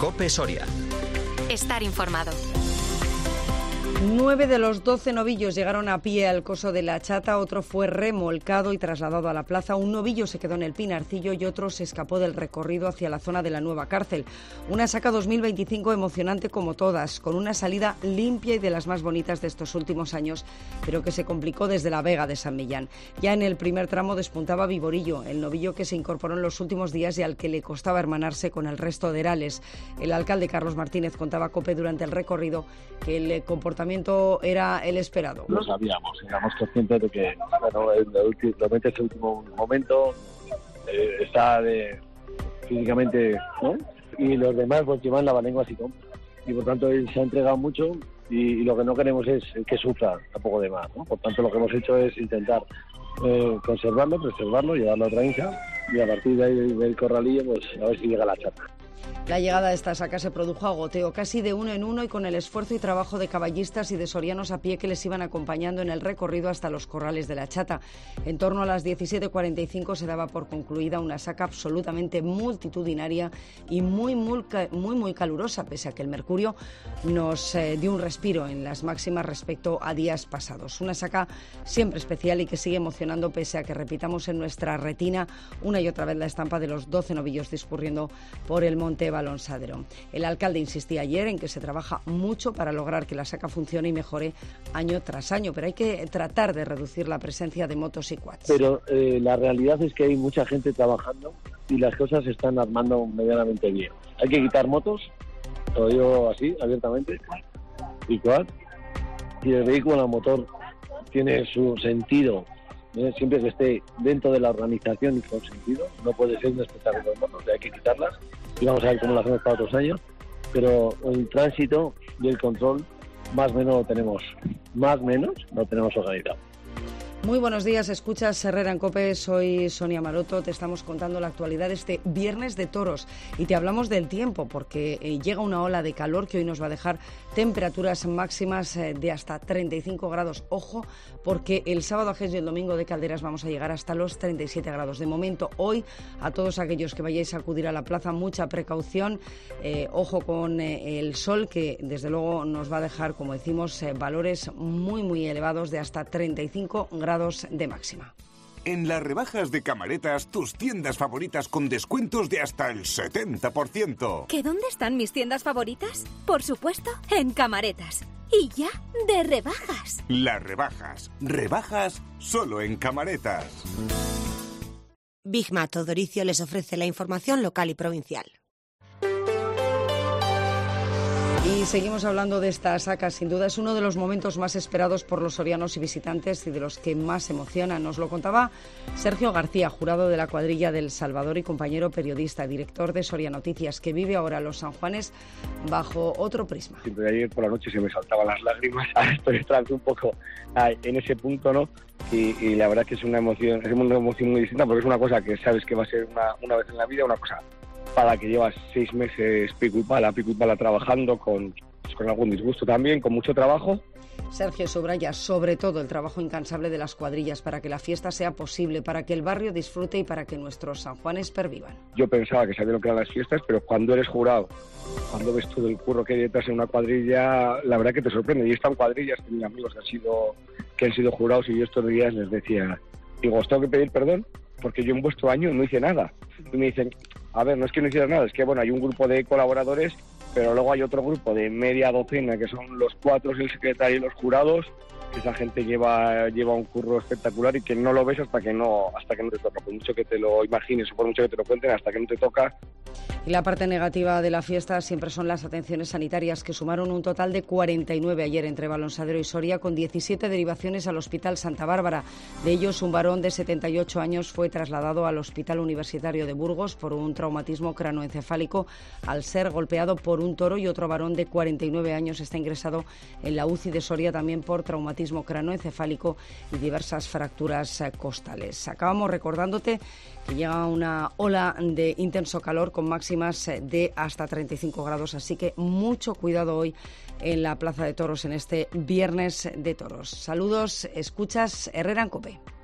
COPE Soria. Estar informado. 9 de los 12 novillos llegaron a pie al coso de la Chata, otro fue remolcado y trasladado a la plaza, un novillo se quedó en el Pinarcillo y otro se escapó del recorrido hacia la zona de la nueva cárcel. Una saca 2025 emocionante como todas, con una salida limpia y de las más bonitas de estos últimos años, pero que se complicó desde la Vega de San Millán. Ya en el primer tramo despuntaba Viborillo, el novillo que se incorporó en los últimos días y al que le costaba hermanarse con el resto de Herales. El alcalde Carlos Martínez contaba a COPE durante el recorrido que el comportamiento era el esperado. Lo sabíamos, éramos conscientes de que realmente este último momento está físicamente, ¿no? Y los demás pues llevan la lengua así, ¿no? Y por tanto él se ha entregado mucho y lo que no queremos es que sufra tampoco de más, ¿no? Por tanto lo que hemos hecho es intentar conservarlo, preservarlo, llevarlo a otra hincha y a partir de ahí del corralillo pues a ver si llega la Chata. La llegada de esta saca se produjo a goteo, casi de uno en uno y con el esfuerzo y trabajo de caballistas y de sorianos a pie que les iban acompañando en el recorrido hasta los corrales de la Chata. En torno a las 17:45 se daba por concluida una saca absolutamente multitudinaria y muy calurosa, pese a que el mercurio nos dio un respiro en las máximas respecto a días pasados. Una saca siempre especial y que sigue emocionando pese a que repitamos en nuestra retina una y otra vez la estampa de los 12 novillos discurriendo por el monte Balonsadero. El alcalde insistía ayer en que se trabaja mucho para lograr que la saca funcione y mejore año tras año, pero hay que tratar de reducir la presencia de motos y quads. Pero la realidad es que hay mucha gente trabajando y las cosas se están armando medianamente bien. Hay que quitar motos, lo digo así, abiertamente, y quad. Y el vehículo a motor tiene su sentido, siempre que esté dentro de la organización y con sentido. No puede ser un espectáculo de motos, hay que quitarlas. Y vamos a ver cómo lo hacemos para otros años, pero el tránsito y el control más o menos lo tenemos organizado. Muy buenos días, escuchas Herrera en COPE, soy Sonia Maroto, te estamos contando la actualidad de este viernes de toros y te hablamos del tiempo porque llega una ola de calor que hoy nos va a dejar temperaturas máximas de hasta 35 grados. Ojo, porque el sábado a Gés y el domingo de Calderas vamos a llegar hasta los 37 grados. De momento, hoy, a todos aquellos que vayáis a acudir a la plaza, mucha precaución, ojo con el sol que desde luego nos va a dejar, como decimos, valores muy elevados de hasta 35 grados de máxima. En las rebajas de Camaretas, tus tiendas favoritas con descuentos de hasta el 70%. ¿Que dónde están mis tiendas favoritas? Por supuesto, en Camaretas. Y ya de rebajas. Las rebajas solo en Camaretas. Bigma Todoricio les ofrece la información local y provincial. Y seguimos hablando de esta saca, sin duda es uno de los momentos más esperados por los sorianos y visitantes y de los que más emocionan. Nos lo contaba Sergio García, jurado de la cuadrilla del Salvador y compañero periodista, director de Soria Noticias, que vive ahora los San Juanes bajo otro prisma. Siempre ayer por la noche se me saltaban las lágrimas, estoy entrando un poco en ese punto, ¿no? Y la verdad que es una emoción muy distinta porque es una cosa que sabes que va a ser una vez en la vida, una cosa para la que llevas 6 meses pico y pala trabajando con algún disgusto también, con mucho trabajo. Sergio subraya sobre todo el trabajo incansable de las cuadrillas para que la fiesta sea posible, para que el barrio disfrute y para que nuestros San Juanes pervivan. Yo pensaba que sabía lo que eran las fiestas, pero cuando eres jurado, cuando ves todo el curro que hay detrás en una cuadrilla, la verdad que te sorprende. Y están cuadrillas, tengo amigos que han sido jurados y yo estos días les decía, digo, os tengo que pedir perdón porque yo en vuestro año no hice nada. Y me dicen, a ver, no es que no hicieras nada, es que bueno, hay un grupo de colaboradores, pero luego hay otro grupo de media docena que son los 4, el secretario y los jurados, que esa gente lleva un curro espectacular y que no lo ves hasta que no te toca, por mucho que te lo imagines o por mucho que te lo cuenten, hasta que no te toca. Y la parte negativa de la fiesta siempre son las atenciones sanitarias, que sumaron un total de 49 ayer entre Balonsadero y Soria, con 17 derivaciones al Hospital Santa Bárbara. De ellos, un varón de 78 años fue trasladado al Hospital Universitario de Burgos por un traumatismo cranoencefálico al ser golpeado por un toro, y otro varón de 49 años está ingresado en la UCI de Soria también por traumatismo cranoencefálico y diversas fracturas costales. Acabamos recordándote que llega una ola de intenso calor con máximas de hasta 35 grados, así que mucho cuidado hoy en la Plaza de Toros en este viernes de toros. Saludos, escuchas Herrera en COPE.